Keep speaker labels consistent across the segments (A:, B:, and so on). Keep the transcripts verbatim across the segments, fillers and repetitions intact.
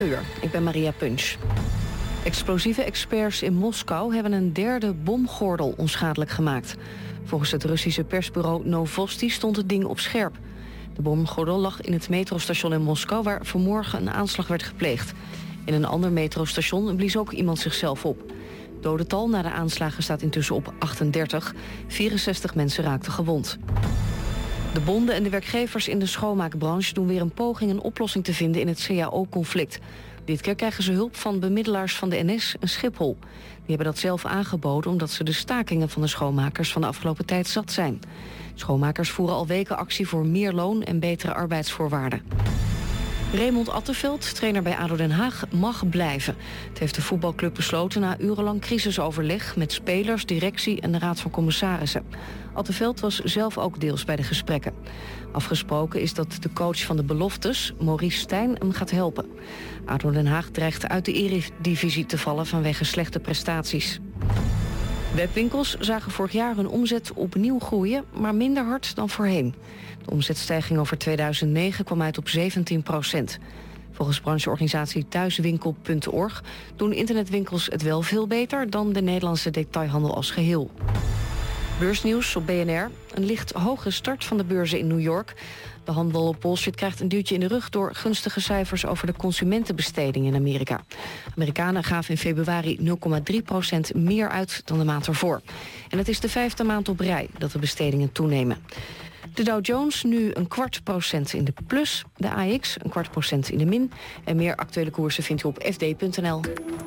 A: uur. Ik ben Maria Punch. Explosieve experts in Moskou hebben een derde bomgordel onschadelijk gemaakt. Volgens het Russische persbureau Novosti stond het ding op scherp. De bomgordel lag in het metrostation in Moskou, waar vanmorgen een aanslag werd gepleegd. In een ander metrostation blies ook iemand zichzelf op. Het dodental na de aanslagen staat intussen op achtendertig. vierenzestig mensen raakten gewond. De bonden en de werkgevers in de schoonmaakbranche doen weer een poging een oplossing te vinden in het C A O-conflict. Dit keer krijgen ze hulp van bemiddelaars van de N S en Schiphol. Die hebben dat zelf aangeboden omdat ze de stakingen van de schoonmakers van de afgelopen tijd zat zijn. Schoonmakers voeren al weken actie voor meer loon en betere arbeidsvoorwaarden. Raymond Attenveld, trainer bij A D O Den Haag, mag blijven. Het heeft de voetbalclub besloten na urenlang crisisoverleg met spelers, directie en de Raad van Commissarissen. Attenveld was zelf ook deels bij de gesprekken. Afgesproken is dat de coach van de beloftes, Maurice Stijn, hem gaat helpen. A D O Den Haag dreigt uit de eredivisie te vallen vanwege slechte prestaties. Webwinkels zagen vorig jaar hun omzet opnieuw groeien, maar minder hard dan voorheen. De omzetstijging over tweeduizend negen kwam uit op zeventien procent. Volgens brancheorganisatie thuiswinkel punt org doen internetwinkels het wel veel beter dan de Nederlandse detailhandel als geheel. Beursnieuws op B N R. Een licht hoge start van de beurzen in New York. De handel op Wall Street krijgt een duwtje in de rug door gunstige cijfers over de consumentenbesteding in Amerika. Amerikanen gaven in februari nul komma drie procent meer uit dan de maand ervoor. En het is de vijfde maand op rij dat de bestedingen toenemen. De Dow Jones nu een kwart procent in de plus, de A X een kwart procent in de min. En meer actuele koersen vindt u op f d punt n l.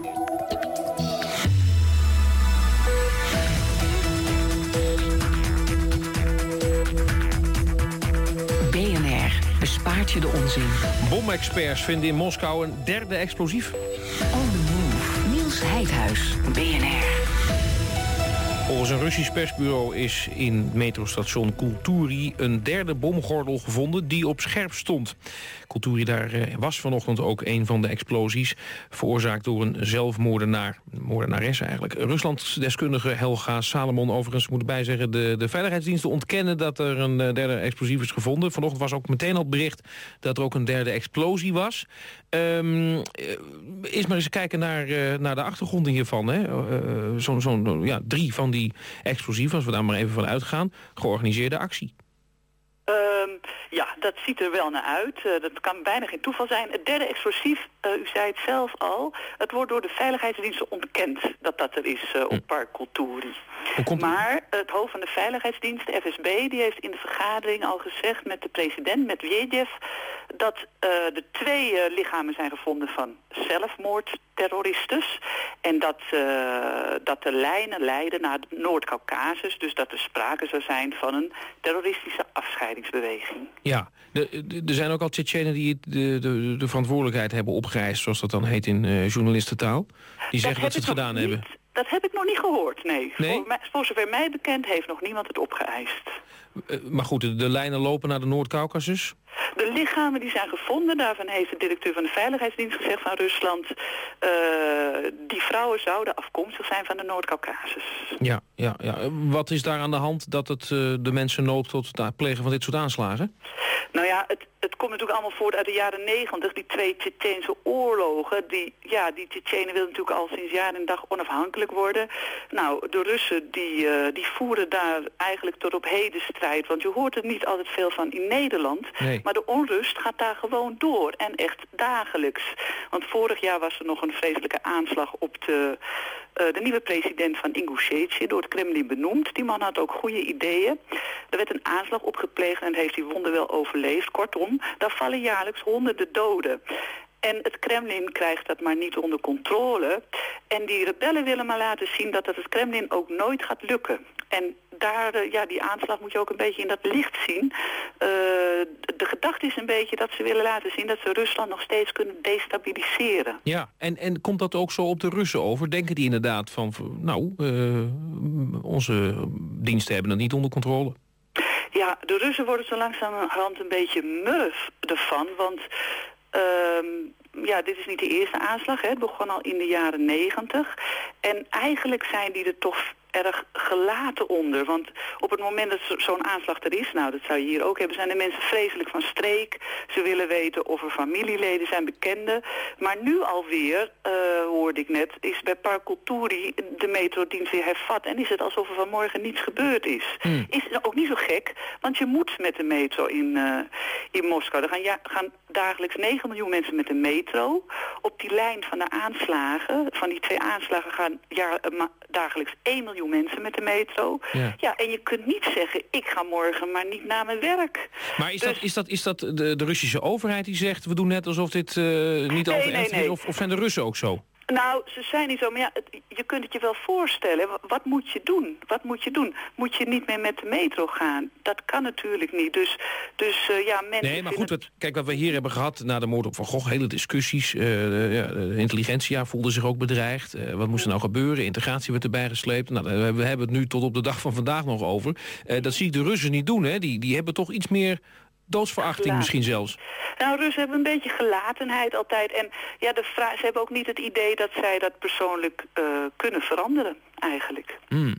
B: B N R bespaart je de onzin.
C: Bomexperts vinden in Moskou een derde explosief.
B: On the move. Niels Heidhuis, B N R.
C: Volgens een Russisch persbureau is in metrostation Kulturi een derde bomgordel gevonden die op scherp stond. Kulturi, daar was vanochtend ook een van de explosies, veroorzaakt door een zelfmoordenaar. Een moordenares eigenlijk. Ruslandsdeskundige Helga Salomon, overigens moet ik bijzeggen, de, de veiligheidsdiensten ontkennen dat er een derde explosief is gevonden. Vanochtend was ook meteen al het bericht dat er ook een derde explosie was. Um, eerst maar eens kijken naar, uh, naar de achtergrond hiervan. Hè. Uh, Zo'n zo, ja, drie van die explosieven, als we daar maar even van uitgaan, georganiseerde actie.
D: Um, ja, dat ziet er wel naar uit. Uh, dat kan bijna geen toeval zijn. Het derde explosief, uh, u zei het zelf al, het wordt door de veiligheidsdiensten ontkend dat dat er is uh, op hm. Park Kulturi. Maar het hoofd van de veiligheidsdienst, de F S B, die heeft in de vergadering al gezegd met de president, met Medvedev, dat uh, er twee uh, lichamen zijn gevonden van zelfmoordterroristen. En dat, uh, dat de lijnen leiden naar Noord-Caucasus. Dus dat er sprake zou zijn van een terroristische afscheidingsbeweging.
C: Ja, er zijn ook al Tsjetsjenen die de, de, de verantwoordelijkheid hebben opgeëist, zoals dat dan heet in uh, journalistentaal. Die zeggen dat, dat ze het gedaan
D: niet,
C: hebben.
D: Dat heb ik nog niet gehoord, nee.
C: nee?
D: Voor, mij, voor zover mij bekend heeft nog niemand het opgeëist.
C: Uh, maar goed, de, de lijnen lopen naar de Noord-Caucasus?
D: De lichamen die zijn gevonden, daarvan heeft de directeur van de Veiligheidsdienst gezegd van Rusland, uh, die vrouwen zouden afkomstig zijn van de Noord-Caucasus.
C: Ja, ja, ja. Wat is daar aan de hand dat het uh, de mensen noopt tot het plegen van dit soort aanslagen?
D: Nou ja, het, het komt natuurlijk allemaal voort uit de jaren negentig, die twee Tsjetsjeense oorlogen. Die, ja, die Tsjetsjenen wilden natuurlijk al sinds jaar en dag onafhankelijk worden. Nou, de Russen die, uh, die voeren daar eigenlijk tot op heden strijd, want je hoort er niet altijd veel van in Nederland.
C: Nee.
D: Maar de onrust gaat daar gewoon door. En echt dagelijks. Want vorig jaar was er nog een vreselijke aanslag op de, uh, de nieuwe president van Ingushetie, door het Kremlin benoemd. Die man had ook goede ideeën. Er werd een aanslag opgepleegd en heeft die wonder wel overleefd. Kortom, daar vallen jaarlijks honderden doden. En het Kremlin krijgt dat maar niet onder controle. En die rebellen willen maar laten zien dat het het Kremlin ook nooit gaat lukken. En daar, ja, die aanslag moet je ook een beetje in dat licht zien. Uh, de gedachte is een beetje dat ze willen laten zien dat ze Rusland nog steeds kunnen destabiliseren.
C: Ja, en, en komt dat ook zo op de Russen over? Denken die inderdaad van, nou, uh, onze diensten hebben het niet onder controle?
D: Ja, de Russen worden zo langzamerhand een beetje murf ervan, want Um, ja, dit is niet de eerste aanslag. Hè. Het begon al in de jaren negentig. En eigenlijk zijn die er toch erg gelaten onder. Want op het moment dat zo'n aanslag er is, nou dat zou je hier ook hebben, zijn de mensen vreselijk van streek. Ze willen weten of er familieleden zijn, bekenden. Maar nu alweer, uh, hoorde ik net, is bij Park Culturi de metrodienst weer hervat. En is het alsof er vanmorgen niets gebeurd is. Hmm. Is het ook niet zo gek, want je moet met de metro in, uh, in Moskou. Er gaan, ja, gaan dagelijks negen miljoen mensen met de metro. Op die lijn van de aanslagen, van die twee aanslagen gaan ja, uh, dagelijks één miljoen mensen met de metro. Ja. ja, en je kunt niet zeggen, ik ga morgen maar niet naar mijn werk.
C: Maar is, dus, dat, is, dat, is dat de, de Russische overheid die zegt, we doen net alsof dit uh, niet
D: nee,
C: over
D: nee,
C: nee. is, of, of zijn de Russen ook zo?
D: Nou, ze zijn niet zo, maar ja, het, je kunt het je wel voorstellen. Wat moet je doen? Wat moet je doen? Moet je niet meer met de metro gaan? Dat kan natuurlijk niet. Dus, dus uh, ja, mensen...
C: Nee, maar goed, het, kijk, wat we hier hebben gehad na de moord op Van Gogh, hele discussies. Uh, de, ja, de intelligentia voelde zich ook bedreigd. Uh, wat moest er nou gebeuren? Integratie werd erbij gesleept. Nou, we hebben het nu tot op de dag van vandaag nog over. Uh, dat zie ik de Russen niet doen, hè. Die, die hebben toch iets meer doodsverachting Gelaten. misschien zelfs.
D: Nou, Russen hebben een beetje gelatenheid altijd. En ja, de vra- ze hebben ook niet het idee dat zij dat persoonlijk uh, kunnen veranderen, eigenlijk.
C: Mm.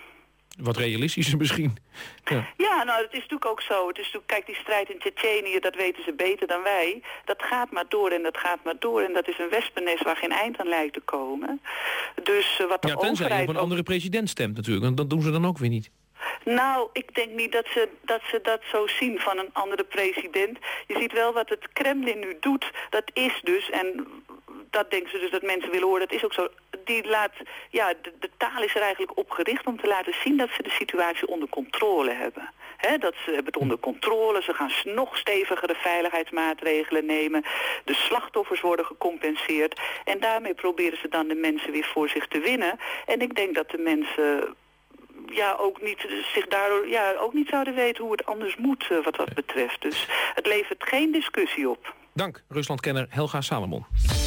C: Wat realistischer misschien. Ja.
D: ja, nou, het is natuurlijk ook zo. Het is natuurlijk, kijk, die strijd in Tsjetsjenië, dat weten ze beter dan wij. Dat gaat maar door en dat gaat maar door. En dat is een wespennest waar geen eind aan lijkt te komen. Dus uh, wat de
C: ja, tenzij je op een ook... andere president stemt natuurlijk. Want dat doen ze dan ook weer niet.
D: Nou, ik denk niet dat ze, dat ze dat zo zien van een andere president. Je ziet wel wat het Kremlin nu doet. Dat is dus, en dat denken ze dus dat mensen willen horen, dat is ook zo. Die laat, ja, de, de taal is er eigenlijk op gericht om te laten zien dat ze de situatie onder controle hebben. He, dat ze hebben het onder controle, ze gaan nog stevigere veiligheidsmaatregelen nemen. De slachtoffers worden gecompenseerd. En daarmee proberen ze dan de mensen weer voor zich te winnen. En ik denk dat de mensen... ja, ook niet, zich daardoor ja, ook niet zouden weten hoe het anders moet uh, wat dat betreft. Dus het levert geen discussie op.
C: Dank, Ruslandkenner Helga Salomon.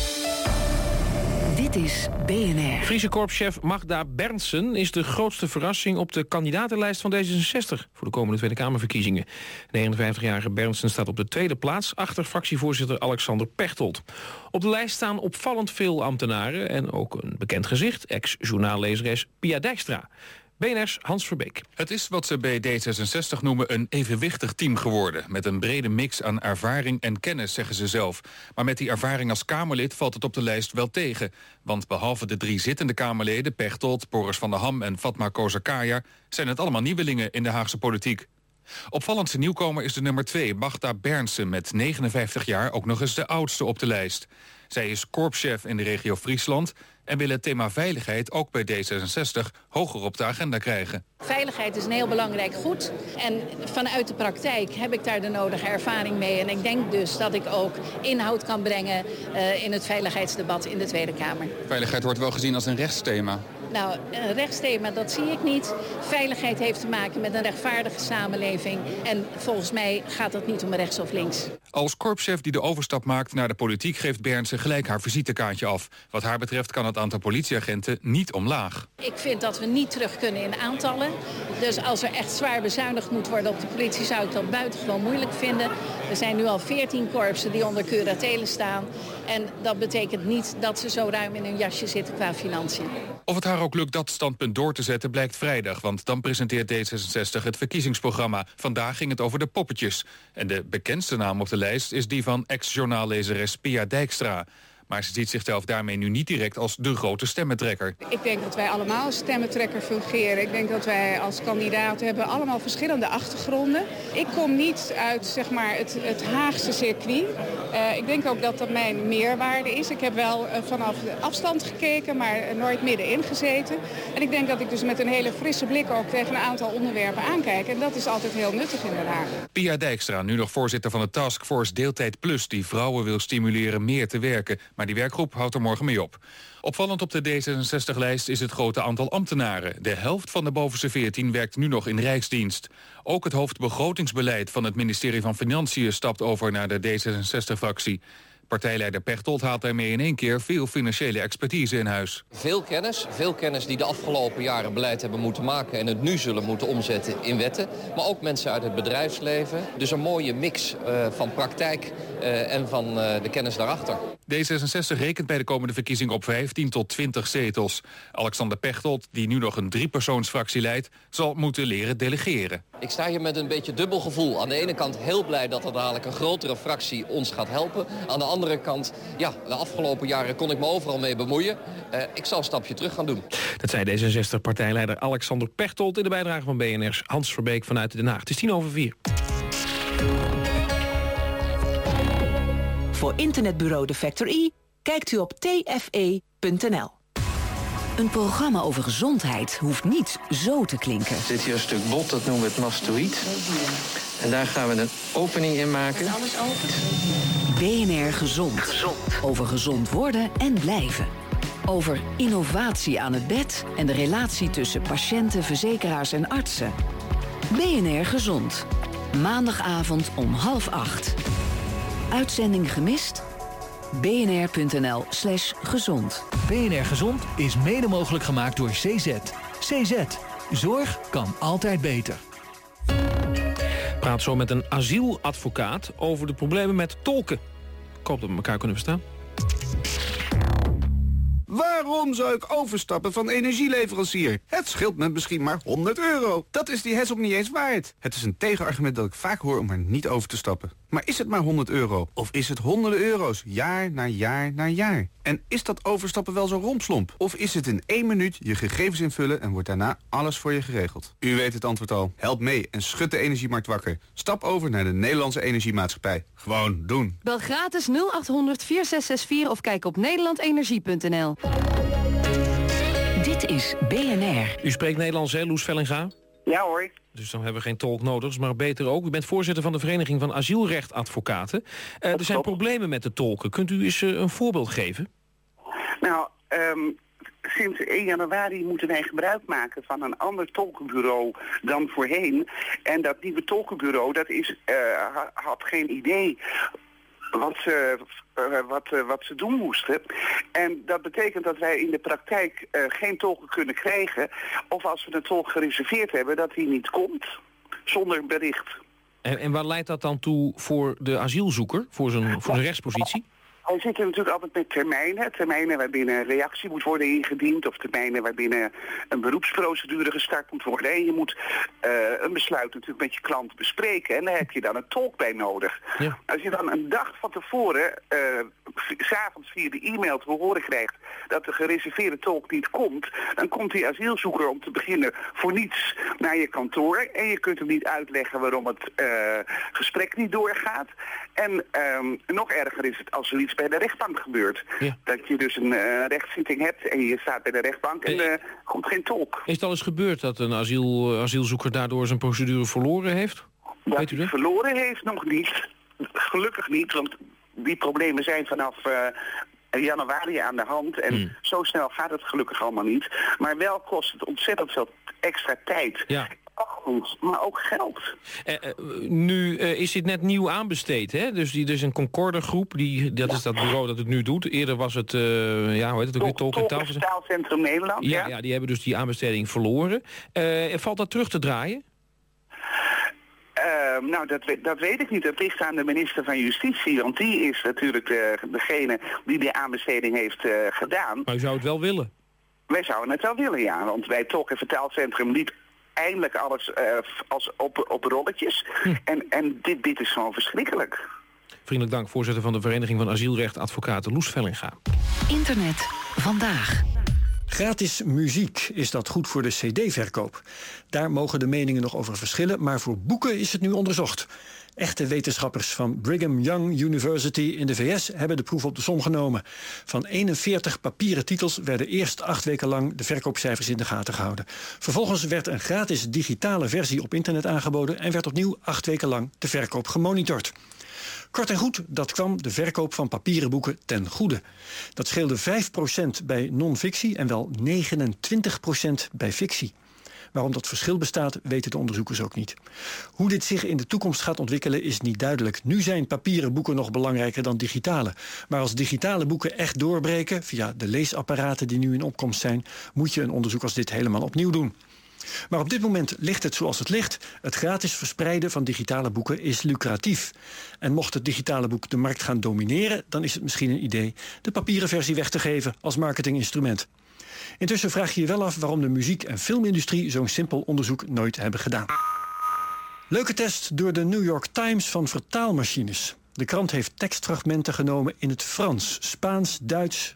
B: Dit is B N R.
C: Friese korpschef Magda Berntsen is de grootste verrassing op de kandidatenlijst van D zesenzestig voor de komende Tweede Kamerverkiezingen. negenenvijftigjarige Berntsen staat op de tweede plaats achter fractievoorzitter Alexander Pechtold. Op de lijst staan opvallend veel ambtenaren en ook een bekend gezicht, ex-journaallezeres Pia Dijkstra. B N R's Hans Verbeek.
E: Het is wat ze bij D zesenzestig noemen een evenwichtig team geworden. Met een brede mix aan ervaring en kennis, zeggen ze zelf. Maar met die ervaring als Kamerlid valt het op de lijst wel tegen. Want behalve de drie zittende Kamerleden, Pechtold, Boris van der Ham en Fatma Kozakaya, zijn het allemaal nieuwelingen in de Haagse politiek. Opvallendste nieuwkomer is de nummer twee, Magda Berntsen, met negenenvijftig jaar ook nog eens de oudste op de lijst. Zij is korpschef in de regio Friesland en wil het thema veiligheid ook bij D zesenzestig hoger op de agenda krijgen.
F: Veiligheid is een heel belangrijk goed. En vanuit de praktijk heb ik daar de nodige ervaring mee. En ik denk dus dat ik ook inhoud kan brengen uh, in het veiligheidsdebat in de Tweede Kamer.
E: Veiligheid wordt wel gezien als een rechtsthema.
F: Nou, een rechtsthema, dat zie ik niet. Veiligheid heeft te maken met een rechtvaardige samenleving. En volgens mij gaat het niet om rechts of links.
E: Als korpschef die de overstap maakt naar de politiek geeft Berntsen gelijk haar visitekaartje af. Wat haar betreft kan het aantal politieagenten niet omlaag.
F: Ik vind dat we niet terug kunnen in aantallen. Dus als er echt zwaar bezuinigd moet worden op de politie, zou ik dat buitengewoon moeilijk vinden. Er zijn nu al veertien korpsen die onder curatele staan. En dat betekent niet dat ze zo ruim in hun jasje zitten qua financiën.
E: Of het haar ook lukt dat standpunt door te zetten blijkt vrijdag. Want dan presenteert D zesenzestig het verkiezingsprogramma. Vandaag ging het over de poppetjes. En de bekendste naam op de lijst is die van ex-journaallezeres Pia Dijkstra. Maar ze ziet zichzelf daarmee nu niet direct als de grote stemmentrekker.
G: Ik denk dat wij allemaal als stemmentrekker fungeren. Ik denk dat wij als kandidaten hebben allemaal verschillende achtergronden. Ik kom niet uit zeg maar, het, het Haagse circuit. Uh, ik denk ook dat dat mijn meerwaarde is. Ik heb wel uh, vanaf de afstand gekeken, maar nooit middenin gezeten. En ik denk dat ik dus met een hele frisse blik ook tegen een aantal onderwerpen aankijk. En dat is altijd heel nuttig in Den Haag.
E: Pia Dijkstra, nu nog voorzitter van de Taskforce Deeltijd Plus, die vrouwen wil stimuleren meer te werken. Maar die werkgroep houdt er morgen mee op. Opvallend op de D zesenzestig-lijst is het grote aantal ambtenaren. De helft van de bovenste veertien werkt nu nog in Rijksdienst. Ook het hoofd begrotingsbeleid van het ministerie van Financiën stapt over naar de D zesenzestig-fractie. Partijleider Pechtold haalt daarmee in één keer veel financiële expertise in huis.
H: Veel kennis, veel kennis die de afgelopen jaren beleid hebben moeten maken en het nu zullen moeten omzetten in wetten. Maar ook mensen uit het bedrijfsleven. Dus een mooie mix uh, van praktijk uh, en van uh, de kennis daarachter.
E: D zesenzestig rekent bij de komende verkiezingen op vijftien tot twintig zetels. Alexander Pechtold, die nu nog een driepersoonsfractie leidt, zal moeten leren delegeren.
H: Ik sta hier met een beetje dubbel gevoel. Aan de ene kant heel blij dat er dadelijk een grotere fractie ons gaat helpen. Aan de andere kant, ja, de afgelopen jaren kon ik me overal mee bemoeien. Uh, ik zal een stapje terug gaan doen.
C: Dat zei D zesenzestig-partijleider Alexander Pechtold in de bijdrage van B N R's Hans Verbeek vanuit Den Haag. Het is tien over vier.
B: Voor internetbureau The Factory kijkt u op t f e punt n l. Een programma over gezondheid hoeft niet zo te klinken.
I: Er zit hier een stuk bot, dat noemen we het mastoïd. En daar gaan we een opening in maken.
B: Alles open. B N R Gezond. Gezond. Over gezond worden en blijven. Over innovatie aan het bed en de relatie tussen patiënten, verzekeraars en artsen. B N R Gezond. Maandagavond om half acht. Uitzending gemist? b n r punt n l slash gezond.
J: B N R Gezond is mede mogelijk gemaakt door C Z. C Z. Zorg kan altijd beter.
C: Praat zo met een asieladvocaat over de problemen met tolken. Ik hoop dat we elkaar kunnen verstaan.
K: Waarom zou ik overstappen van energieleverancier? Het scheelt me misschien maar honderd euro. Dat is die Hesop niet eens waard. Het is een tegenargument dat ik vaak hoor om er niet over te stappen. Maar is het maar honderd euro? Of is het honderden euro's? Jaar na jaar na jaar. En is dat overstappen wel zo rompslomp? Of is het in één minuut je gegevens invullen en wordt daarna alles voor je geregeld? U weet het antwoord al. Help mee en schud de energiemarkt wakker. Stap over naar de Nederlandse Energiemaatschappij. Gewoon doen.
L: Bel gratis nul achthonderd vier zes zes vier of kijk op nederlandenergie punt n l.
B: Dit is B N R.
C: U spreekt Nederlands, hè, Loes Vellinga?
M: Ja hoor.
C: Dus dan hebben we geen tolk nodig, maar beter ook. U bent voorzitter van de Vereniging van Asielrechtadvocaten. Uh, er zijn problemen met de tolken. Kunt u eens uh, een voorbeeld geven?
M: Nou, um, sinds één januari moeten wij gebruik maken van een ander tolkenbureau dan voorheen. En dat nieuwe tolkenbureau, dat is, uh, had geen idee wat ze, uh, wat, uh, wat ze doen moesten. En dat betekent dat wij in de praktijk uh, geen tolken kunnen krijgen. Of als we een tolk gereserveerd hebben, dat hij niet komt zonder bericht.
C: En, en waar leidt dat dan toe voor de asielzoeker, voor zijn, voor zijn rechtspositie?
M: Wij zitten natuurlijk altijd met termijnen. Termijnen waarbinnen een reactie moet worden ingediend. Of termijnen waarbinnen een beroepsprocedure gestart moet worden. En je moet uh, een besluit natuurlijk met je klant bespreken. En daar heb je dan een tolk bij nodig. Ja. Als je dan een dag van tevoren, uh, s avonds via de e-mail te horen krijgt dat de gereserveerde tolk niet komt, dan komt die asielzoeker om te beginnen voor niets naar je kantoor. En je kunt hem niet uitleggen waarom het uh, gesprek niet doorgaat. En um, nog erger is het als er iets bij de rechtbank gebeurt. Ja. Dat je dus een uh, rechtszitting hebt en je staat bij de rechtbank en er uh, komt geen tolk.
C: Is het al eens gebeurd dat een asiel, asielzoeker daardoor zijn procedure verloren heeft?
M: Dat
C: Weet u dat?
M: hij verloren heeft nog niet. Gelukkig niet, want die problemen zijn vanaf uh, januari aan de hand. En hmm. zo snel gaat het gelukkig allemaal niet. Maar wel kost het ontzettend veel extra tijd. Ja. Goed, maar ook geld.
C: Uh, uh, nu uh, is dit net nieuw aanbesteed, hè? Dus die, dus een Concorde-groep, die, dat ja. is dat bureau dat het nu doet. Eerder was het, uh, ja, hoe heet het ook weer, Tolk en Taal.
M: Taalcentrum Nederland, ja,
C: ja. Ja, die hebben dus die aanbesteding verloren. Uh, valt dat terug te draaien?
M: Uh, nou, dat, dat weet ik niet. Dat ligt aan de minister van Justitie, want die is natuurlijk uh, degene die de aanbesteding heeft uh, gedaan.
C: Maar u zou het wel willen?
M: Wij zouden het wel willen, ja. Want bij Tolk en Vertaalcentrum niet eindelijk alles uh, als op, op rolletjes. Hm. En, en dit, dit is gewoon verschrikkelijk.
C: Vriendelijk dank, voorzitter van de Vereniging van Asielrechtadvocaten Loes Vellinga.
B: Internet vandaag.
N: Gratis muziek, is dat goed voor de cd-verkoop? Daar mogen de meningen nog over verschillen, maar voor boeken is het nu onderzocht. Echte wetenschappers van Brigham Young University in de V S hebben de proef op de som genomen. Van eenenveertig papieren titels werden eerst acht weken lang de verkoopcijfers in de gaten gehouden. Vervolgens werd een gratis digitale versie op internet aangeboden en werd opnieuw acht weken lang de verkoop gemonitord. Kort en goed, dat kwam de verkoop van papieren boeken ten goede. Dat scheelde vijf procent bij non-fictie en wel negenentwintig procent bij fictie. Waarom dat verschil bestaat, weten de onderzoekers ook niet. Hoe dit zich in de toekomst gaat ontwikkelen is niet duidelijk. Nu zijn papieren boeken nog belangrijker dan digitale. Maar als digitale boeken echt doorbreken, via de leesapparaten die nu in opkomst zijn, moet je een onderzoek als dit helemaal opnieuw doen. Maar op dit moment ligt het zoals het ligt. Het gratis verspreiden van digitale boeken is lucratief. En mocht het digitale boek de markt gaan domineren, dan is het misschien een idee de papieren versie weg te geven als marketinginstrument. Intussen vraag je je wel af waarom de muziek- en filmindustrie zo'n simpel onderzoek nooit hebben gedaan. Leuke test door de New York Times van vertaalmachines. De krant heeft tekstfragmenten genomen in het Frans, Spaans, Duits,